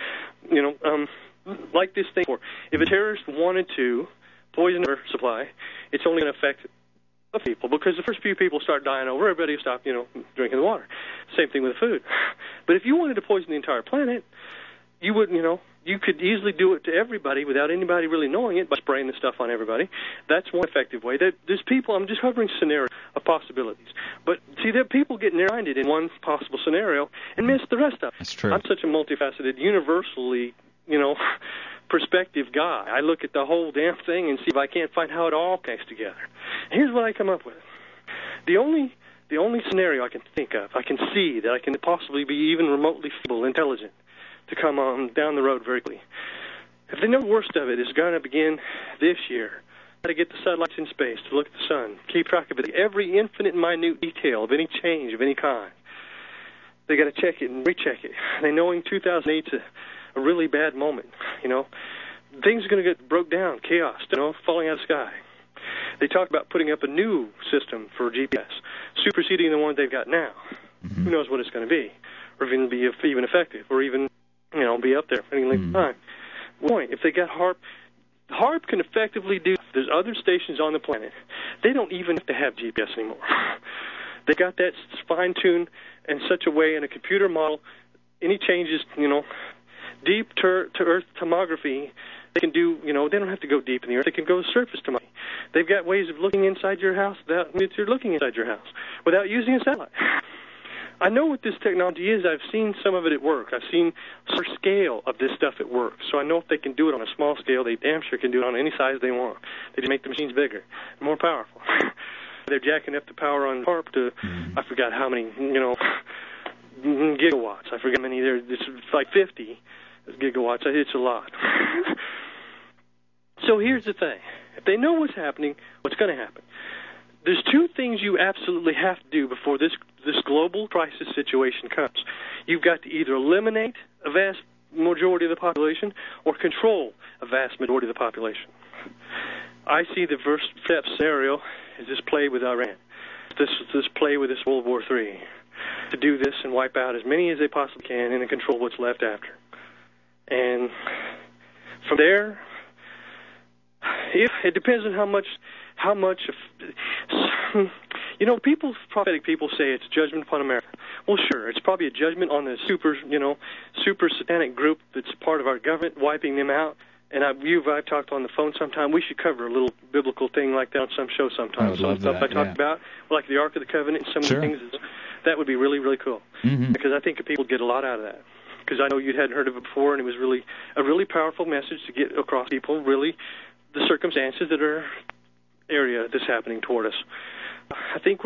Like this thing. If a terrorist wanted to poison our supply, it's only going to affect people, because the first few people start dying over, everybody will stop, drinking the water. Same thing with food. But if you wanted to poison the entire planet, you would, you could easily do it to everybody without anybody really knowing it by spraying the stuff on everybody. That's one effective way. There's people, I'm just covering scenarios of possibilities. But see, there people get narrow-minded in one possible scenario and miss the rest of it. That's true. I'm such a multifaceted, universally, perspective guy. I look at the whole damn thing and see if I can't find how it all connects together. Here's what I come up with. The only scenario I can think of, I can see that I can possibly be even remotely feeble, intelligent, to come on down the road very quickly. If they know the worst of it is going to begin this year, got to get the satellites in space to look at the sun, keep track of it, every infinite minute detail of any change of any kind. They got to check it and recheck it. They know in 2008's a really bad moment. Things are going to get broke down, chaos, falling out of the sky. They talk about putting up a new system for GPS, superseding the one they've got now. Who knows what it's going to be, or even be even effective, or even be up there for any length of time. Point, if they got HAARP can effectively do. There's other stations on the planet. They don't even have to have GPS anymore. They got that fine-tuned in such a way in a computer model. Any changes, deep to Earth tomography, they can do, they don't have to go deep in the Earth. They can go surface tomography. They've got ways of looking inside your house without you're looking inside your house, without using a satellite. I know what this technology is. I've seen some of it at work. I've seen some scale of this stuff at work. So I know if they can do it on a small scale, they damn sure can do it on any size they want. They just make the machines bigger and more powerful. They're jacking up the power on HAARP to, I forgot how many, gigawatts. I forget how many. It's like 50 gigawatts. It's a lot. So here's the thing. If they know what's happening, what's going to happen? There's two things you absolutely have to do before this global crisis situation comes. You've got to either eliminate a vast majority of the population or control a vast majority of the population. I see the first step scenario is this play with Iran. This play with this World War III. To do this and wipe out as many as they possibly can and then control what's left after. And from there, it depends on how much prophetic people say it's judgment upon America. Well, sure, it's probably a judgment on the super satanic group that's part of our government, wiping them out. And I've talked on the phone sometime. We should cover a little biblical thing like that on some show sometime. I would love stuff that, I talked about, like the Ark of the Covenant and some Sure. of the things. That would be really, really cool. Mm-hmm. Because I think people get a lot out of that. Because I know you hadn't heard of it before, and it was really a really powerful message to get across people, really, the circumstances that are area that's happening toward us. I think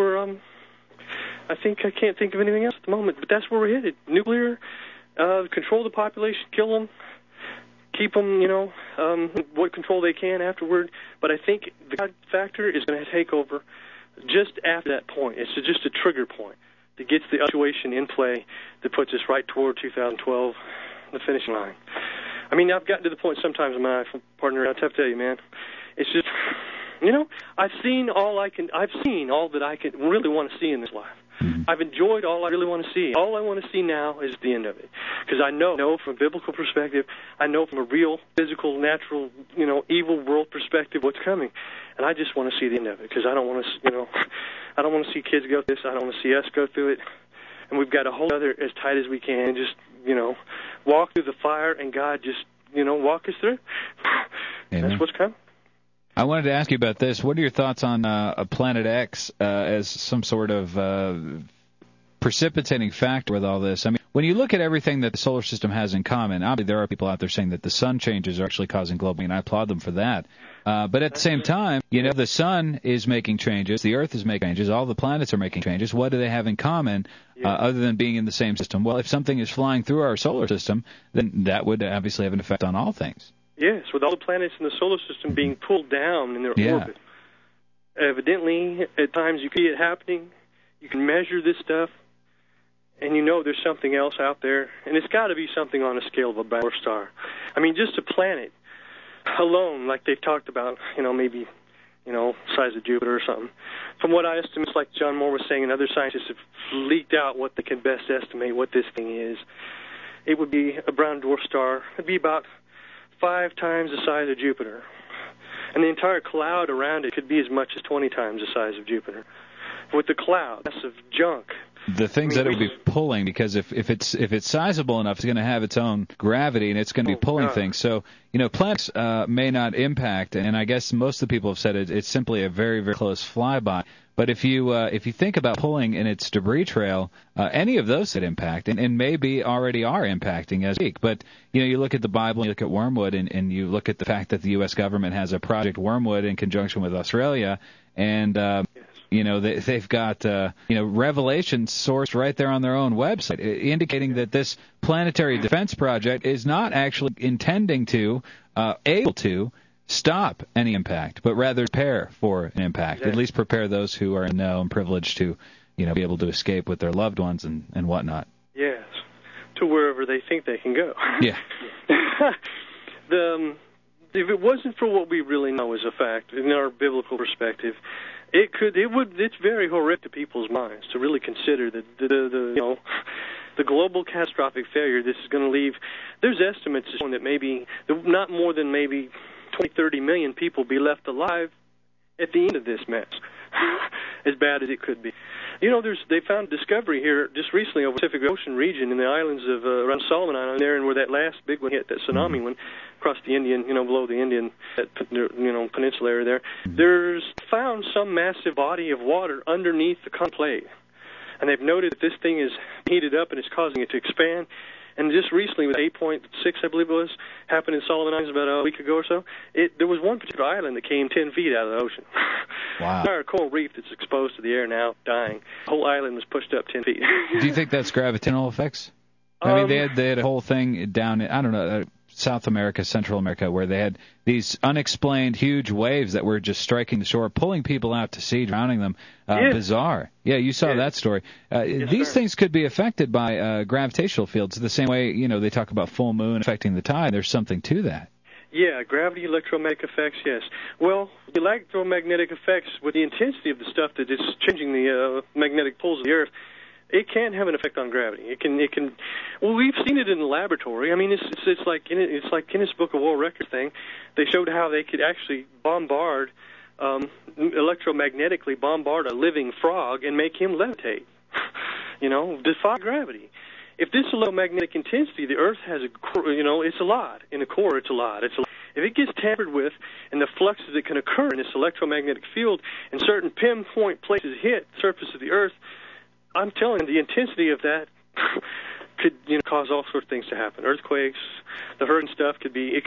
I can't think of anything else at the moment, but that's where we're headed. Nuclear, control the population, kill them, keep them, what control they can afterward. But I think the God factor is going to take over just after that point. It's just a trigger point that gets the situation in play that puts us right toward 2012, the finishing line. I mean, I've gotten to the point sometimes in my life, partner, I'll have to tell you, man, it's just, I've seen all that I can really want to see in this life. I've enjoyed all I really want to see. All I want to see now is the end of it. Because I know from a biblical perspective, I know from a real, physical, natural, evil world perspective what's coming. And I just want to see the end of it. Because I don't want to, I don't want to see kids go through this. I don't want to see us go through it. And we've got to hold other as tight as we can and just, walk through the fire and God just, walk us through. Amen. That's what's coming. I wanted to ask you about this. What are your thoughts on Planet X as some sort of precipitating factor with all this? I mean, when you look at everything that the solar system has in common, obviously there are people out there saying that the sun changes are actually causing global warming, and I applaud them for that. But at the same time, the sun is making changes, the Earth is making changes, all the planets are making changes. What do they have in common other than being in the same system? Well, if something is flying through our solar system, then that would obviously have an effect on all things. Yes, with all the planets in the solar system being pulled down in their orbit. Evidently, at times you see it happening. You can measure this stuff, and there's something else out there. And it's got to be something on a scale of a dwarf star. I mean, just a planet alone, like they've talked about, maybe, size of Jupiter or something. From what I estimate, like John Moore was saying, and other scientists have leaked out what they can best estimate what this thing is. It would be a brown dwarf star. It'd be about 5 times the size of Jupiter. And the entire cloud around it could be as much as 20 times the size of Jupiter. With the cloud, massive junk. The things that it would be pulling, because if it's sizable enough, it's going to have its own gravity, and it's going to be pulling things. So, planets may not impact, and I guess most of the people have said it's simply a very, very close flyby. But if you think about pulling in its debris trail, any of those that impact, and maybe already are impacting as we speak. But you look at the Bible, you look at Wormwood, and you look at the fact that the U.S. government has a Project Wormwood in conjunction with Australia, and they've got revelations sourced right there on their own website, indicating that this planetary defense project is not actually intending to able to stop any impact, but rather prepare for an impact. At least prepare those who are in the know and privileged to, be able to escape with their loved ones and whatnot. Yes, to wherever they think they can go. Yeah. If it wasn't for what we really know as a fact, in our biblical perspective, it's very horrific to people's minds to really consider the global catastrophic failure this is going to leave. There's estimates showing that maybe not more than maybe 20, 30 million people be left alive at the end of this mess, as bad as it could be. They found discovery here just recently over the Pacific Ocean region in the islands of around Solomon Island there, and where that last big one hit, that tsunami one, across the Indian, below the Indian, peninsula area there. There's found some massive body of water underneath the conclave, and they've noted that this thing is heated up and it's causing it to expand. And just recently, with 8.6, I believe it was, happened in Solomon Islands about a week ago or so, there was one particular island that came 10 feet out of the ocean. Wow. The entire coral reef that's exposed to the air now, dying. The whole island was pushed up 10 feet. Do you think that's gravitational effects? I mean, they had a whole thing down in, I don't know, South America, Central America, where they had these unexplained huge waves that were just striking the shore, pulling people out to sea, drowning them. Bizarre. Yeah, you saw that story. These things could be affected by gravitational fields the same way, they talk about full moon affecting the tide. There's something to that. Yeah, gravity, electromagnetic effects, yes. Well, the electromagnetic effects, with the intensity of the stuff that is changing the magnetic poles of the Earth, it can have an effect on gravity. It can. Well, we've seen it in the laboratory. I mean, it's like Guinness Book of World Records thing. They showed how they could actually electromagnetically bombard a living frog and make him levitate. Defy gravity. If this electromagnetic intensity, the Earth has it's a lot. In the core, it's a lot. If it gets tampered with, and the fluxes that can occur in this electromagnetic field, and certain pinpoint places hit the surface of the Earth, I'm telling you, the intensity of that could cause all sorts of things to happen. Earthquakes, the hurricane stuff could be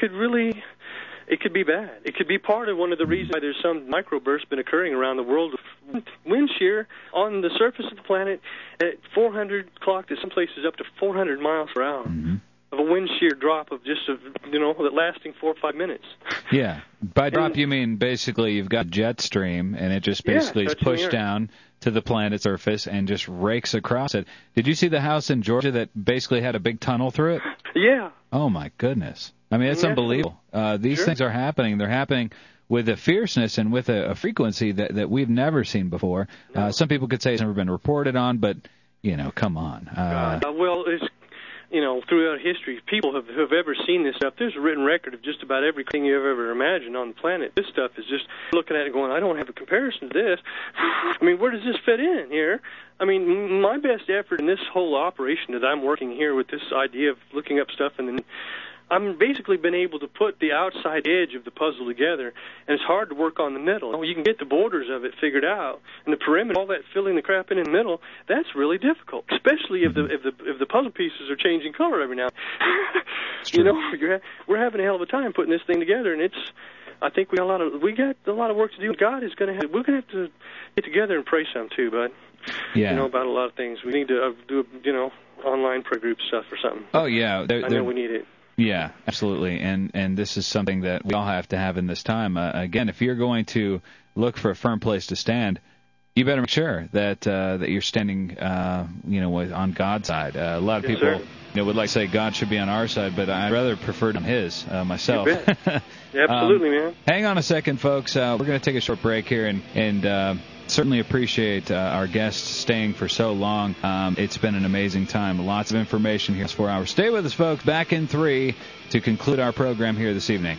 bad. It could be part of one of the reasons why there's some microbursts been occurring around the world. Wind shear on the surface of the planet at 400 clock to some places up to 400 miles per hour. Mm-hmm. Of a wind shear drop of just that lasting 4 or 5 minutes. Yeah, by drop you mean basically you've got jet stream and it just basically is pushed down to the planet's surface and just rakes across it. Did you see the house in Georgia that basically had a big tunnel through it? Yeah. Oh my goodness! I mean, it's unbelievable. These things are happening. They're happening with a fierceness and with a frequency that we've never seen before. Some people could say it's never been reported on, but come on. Well, it's. Throughout history, people have ever seen this stuff. There's a written record of just about everything you've ever imagined on the planet. This stuff is just looking at it going, I don't have a comparison to this. I mean, where does this fit in here? I mean, my best effort in this whole operation that I'm working here with this idea of looking up stuff, and then I've basically been able to put the outside edge of the puzzle together, and it's hard to work on the middle. You can get the borders of it figured out, and the perimeter, all that filling the crap in the middle, that's really difficult, especially if the puzzle pieces are changing color every now and then. We're having a hell of a time putting this thing together, and I think we got a lot of work to do. God is we're going to have to get together and pray some too, bud. Yeah. About a lot of things. We need to do online prayer group stuff or something. Oh yeah, I know we need it. Yeah, absolutely, and this is something that we all have to have in this time. Again, if you're going to look for a firm place to stand, you better make sure that you're standing, on God's side. A lot of people, would like to say God should be on our side, but I rather prefer on His myself. You bet. Absolutely, man. Hang on a second, folks. We're going to take a short break here, and certainly appreciate our guests staying for so long. It's been an amazing time. Lots of information here. It's 4 hours. Stay with us, folks. Back in 3 to conclude our program here this evening.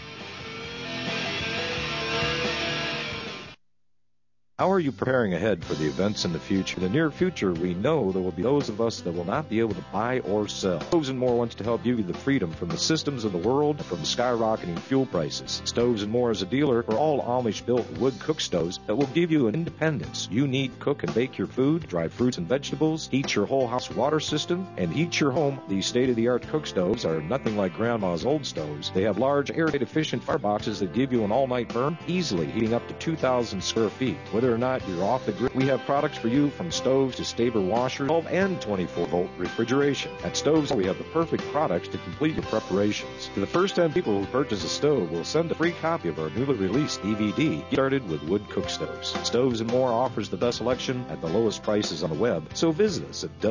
How are you preparing ahead for the events in the future? In the near future, we know there will be those of us that will not be able to buy or sell. Stoves & More wants to help give you the freedom from the systems of the world and from skyrocketing fuel prices. Stoves & More is a dealer for all Amish-built wood cook stoves that will give you an independence. You need to cook and bake your food, dry fruits and vegetables, heat your whole house water system, and heat your home. These state-of-the-art cook stoves are nothing like Grandma's old stoves. They have large, air-efficient fireboxes that give you an all-night burn, easily heating up to 2,000 square feet. Whether or not you're off the grid, we have products for you from stoves to Staber washers, 12 and 24-volt refrigeration. At Stoves, we have the perfect products to complete your preparations. To the first 10 people who purchase a stove, we'll send a free copy of our newly released DVD, Get Started with Wood Cook Stoves. Stoves & More offers the best selection at the lowest prices on the web, so visit us at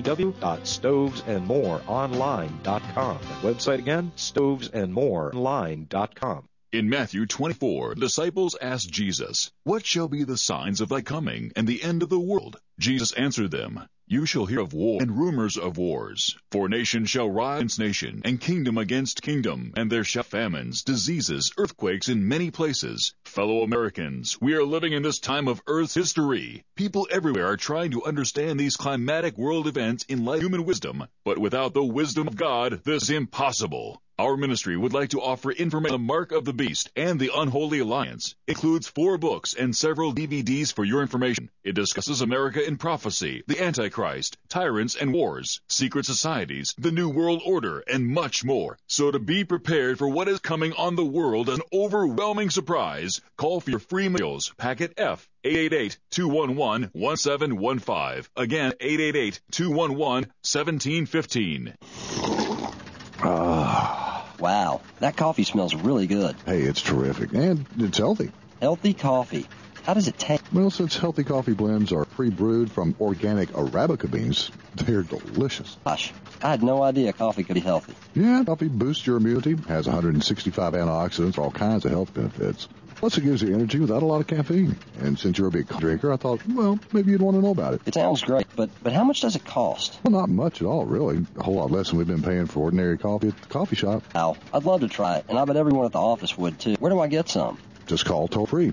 www.stovesandmoreonline.com. That website again, stovesandmoreonline.com. In Matthew 24, disciples asked Jesus, "What shall be the signs of thy coming and the end of the world?" Jesus answered them, "You shall hear of war and rumors of wars. For nation shall rise against nation, and kingdom against kingdom, and there shall famines, diseases, earthquakes in many places." Fellow Americans, we are living in this time of Earth's history. People everywhere are trying to understand these climatic world events in light of human wisdom, but without the wisdom of God, this is impossible. Our ministry would like to offer information on the Mark of the Beast and the Unholy Alliance. It includes 4 books and several DVDs for your information. It discusses America in prophecy, the Antichrist, tyrants and wars, secret societies, the New World Order, and much more. So to be prepared for what is coming on the world, an overwhelming surprise, call for your free meals, packet F, 888-211-1715. Again, 888-211-1715. Wow, that coffee smells really good. Hey, it's terrific, and it's healthy. Healthy coffee. How does it taste? Well, since healthy coffee blends are pre-brewed from organic Arabica beans, they're delicious. Gosh, I had no idea coffee could be healthy. Yeah, coffee boosts your immunity, has 165 antioxidants, all kinds of health benefits. Plus, it gives you energy without a lot of caffeine. And since you're a big drinker, I thought, well, maybe you'd want to know about it. It sounds great, but how much does it cost? Well, not much at all, really. A whole lot less than we've been paying for ordinary coffee at the coffee shop. Al, I'd love to try it, and I bet everyone at the office would, too. Where do I get some? Just call toll-free,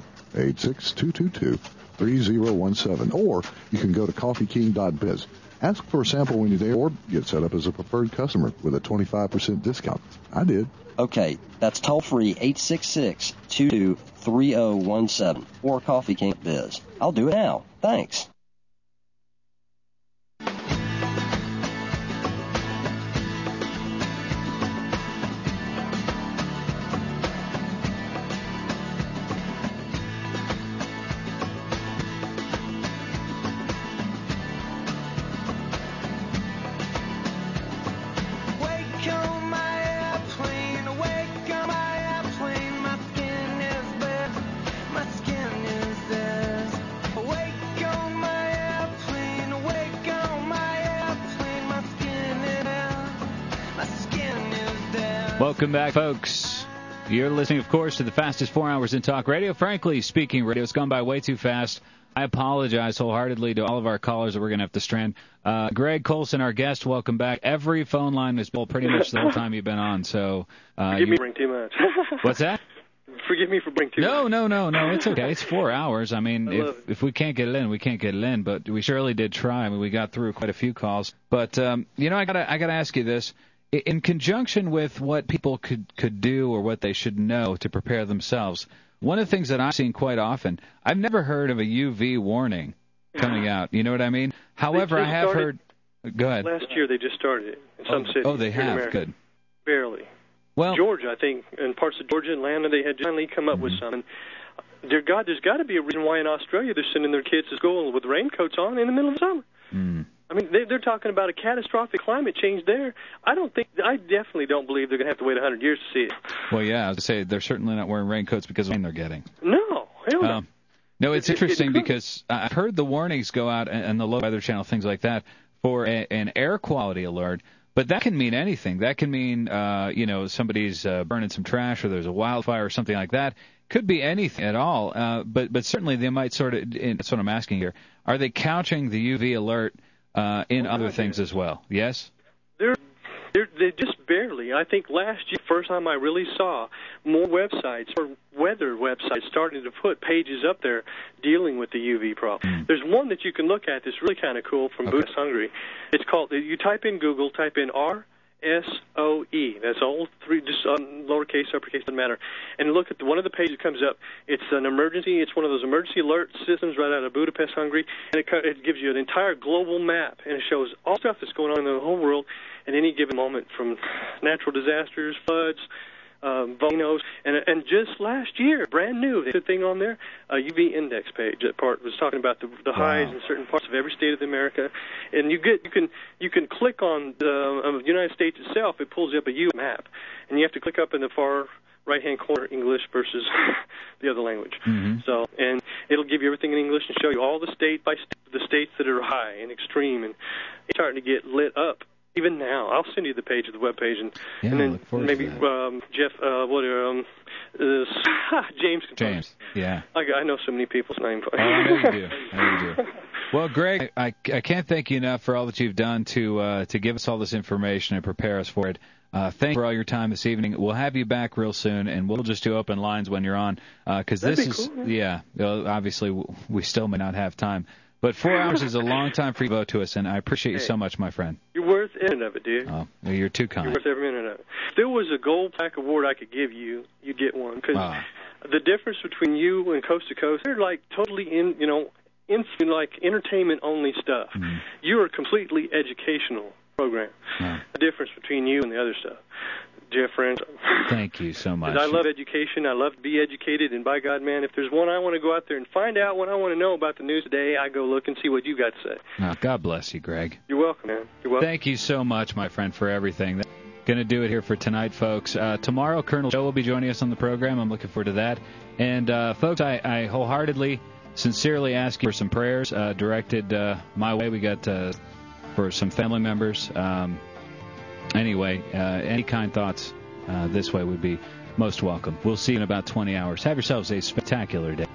86222-3017, or you can go to coffeeking.biz. Ask for a sample when you're there, or get set up as a preferred customer with a 25% discount. I did. Okay, that's toll-free, 866-22-3017, or coffeeking.biz. I'll do it now. Thanks. Welcome back, folks. You're listening, of course, to the fastest 4 hours in talk radio. Frankly speaking, radio has gone by way too fast. I apologize wholeheartedly to all of our callers that we're going to have to strand. Greg Colson, our guest, welcome back. Every phone line was full pretty much the whole time you've been on. So Forgive me for bringing too much. What's that? Forgive me for bringing too much. No. It's okay. It's 4 hours. I mean, if we can't get it in, we can't get it in. But we surely did try. I mean, we got through quite a few calls. But I gotta ask you this. In conjunction with what people could do or what they should know to prepare themselves, one of the things that I've seen quite often, I've never heard of a UV warning coming out. You know what I mean? However, I have heard. Go ahead. Last year they just started it in some cities. Oh, they have. Good. Barely. Well, Georgia, I think, in parts of Georgia, Atlanta, they had finally come up with some. And there's got to be a reason why in Australia they're sending their kids to school with raincoats on in the middle of summer. I mean, they're talking about a catastrophic climate change there. I definitely don't believe they're going to have to wait 100 years to see it. Well, yeah, I was going to say they're certainly not wearing raincoats because of the rain they're getting. No, hell no. No, it's interesting because I've heard the warnings go out and the low weather channel, things like that, for an air quality alert. But that can mean anything. That can mean, somebody's burning some trash or there's a wildfire or something like that. Could be anything at all. But certainly they might sort of, that's what I'm asking here, are they couching the UV alert in other things as well? Yes? They just barely. I think last year, first time I really saw more websites or weather websites starting to put pages up there dealing with the UV problem. There's one that you can look at that's really kind of cool from Budapest, Hungary. It's called, you type in Google, type in RSOE. That's all three, just lowercase, uppercase, doesn't matter. And look at one of the pages that comes up. It's an emergency. It's one of those emergency alert systems right out of Budapest, Hungary. And it gives you an entire global map, and it shows all stuff that's going on in the whole world at any given moment, from natural disasters, floods, volcanoes, and just last year, brand new, they put a thing on there, a UV index page. That part was talking about the highs in certain parts of every state of America, and you can click on the United States itself. It pulls up a UV map, and you have to click up in the far right-hand corner, English versus the other language. So, and it'll give you everything in English and show you all the state by state, the states that are high and extreme, and it's starting to get lit up. Even now, I'll send you the page of the web page, and then maybe Jeff, James. Yeah. I know so many people's names. I know you do. Well, Greg, I can't thank you enough for all that you've done to give us all this information and prepare us for it. Thank you for all your time this evening. We'll have you back real soon, and we'll just do open lines when you're on, because this is cool, obviously we still may not have time. But 4 hours is a long time for you to vote to us, and I appreciate you so much, my friend. You're worth every minute of it, dude. Oh, you're too kind. You're worth every minute of it. If there was a gold plaque award I could give you, you'd get one. Because the difference between you and Coast to Coast, they're like totally like entertainment-only stuff. You are a completely educational program. The difference between you and the other stuff. Different. Thank you so much. I love education. I love to be educated. And by God, man, if there's one I want to go out there and find out what I want to know about the news today, I go look and see what you got to say. Oh, God bless you, Greg. You're welcome, man. You're welcome. Thank you so much, my friend, for everything. That's going to do it here for tonight, folks. Tomorrow, Colonel Joe will be joining us on the program. I'm looking forward to that. And, folks, I wholeheartedly sincerely asking for some prayers directed my way. We got for some family members. Anyway, any kind thoughts this way would be most welcome. We'll see you in about 20 hours. Have yourselves a spectacular day.